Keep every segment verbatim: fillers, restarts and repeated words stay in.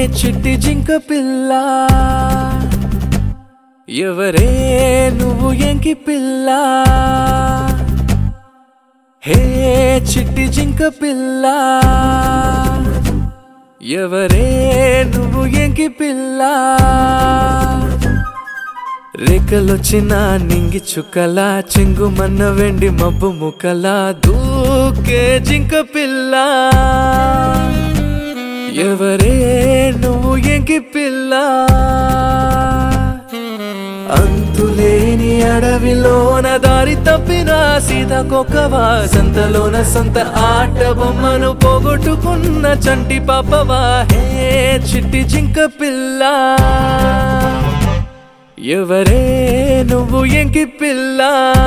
చిట్టి జింక పిల్ల ఎవరే నువ్వు ఎంకి పిల్ల హే చిట్టి జింక పిల్ల ఎవరే నువ్వు ఎంకి పిల్ల రేఖలొచ్చిన నింగి చుక్కలా చెంగుమన్న వెండి మబ్బు ముక్కలా దూకే జింక పిల్ల ఎవరే నువ్వు ఎంకి పిల్ల అంతులేని అడవిలోన దారి తప్పిన సీతకొకవా సంతలోన సొంత ఆట బొమ్మను పోగొట్టుకున్న చంటి పాపవా హే చిట్టి జింక పిల్ల ఎవరే నువ్వు ఎంకి పిల్ల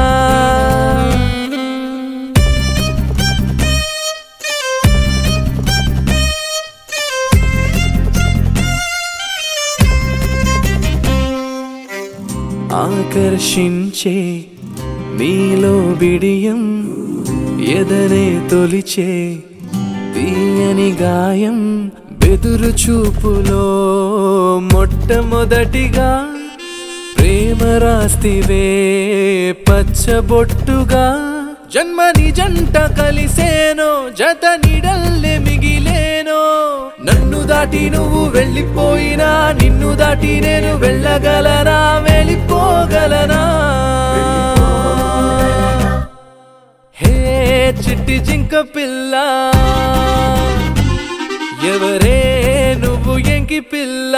ఆకర్షించే నీలో బిడియం ఎదరే తొలిచే తీయని గాయం బెదురు చూపులో మొట్టమొదటిగా ప్రేమ రాస్తివే పచ్చబొట్టుగా జన్మని జంట కలిసేనో జత నీడల్లే మిగిలేనో నన్ను దాటి నువ్వు వెళ్ళిపోయినా నిన్ను దాటి నేను వెళ్ళగలనా వెళ్ళిపోగలనా హే చిట్టి జింక పిల్ల ఎవరే నువ్వు ఎంకి పిల్ల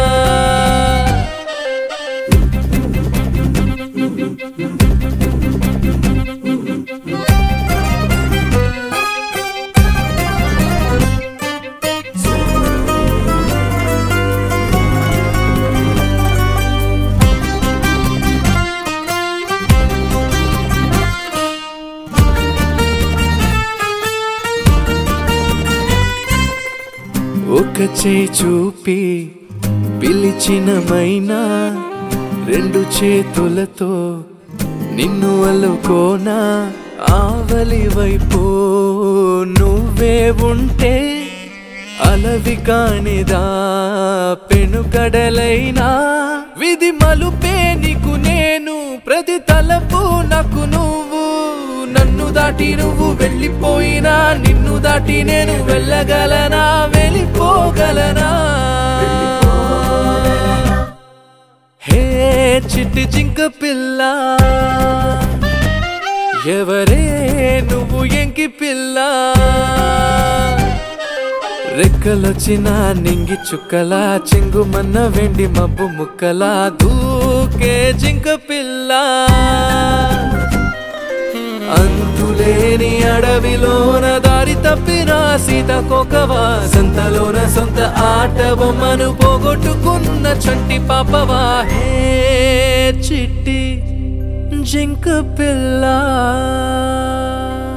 ఒక చేయి చూపి పిలిచిన మైనా రెండు చేతులతో నిన్ను అల్లుకోనా ఆవలి వైపు నువ్వే ఉంటే అలవి కానిదా పెనుగడలైనా విధి మలుపే నీకు నేను ప్రతి తలపు నాకు నువ్వు నన్ను దాటి నువ్వు వెళ్ళిపోయినా నిన్ను దాటి నేను వెళ్ళగలనా వెళ్ళిపోగలనా హే చిట్టి జింక పిల్ల ఎవరే నువ్వు ఎంకి పిల్ల రెక్కలొచ్చిన నింగి చుక్కలా చెంగుమన్న వెండి మబ్బు ముక్కలా దూకే జింక పిల్ల అంతులేని అడవిలోన దారి తప్పిన సీతకొకవా సంతలోన సొంత ఆట బొమ్మను పోగొట్టుకున్న చంటి పాపవా హే చిట్టి జింక పిల్ల.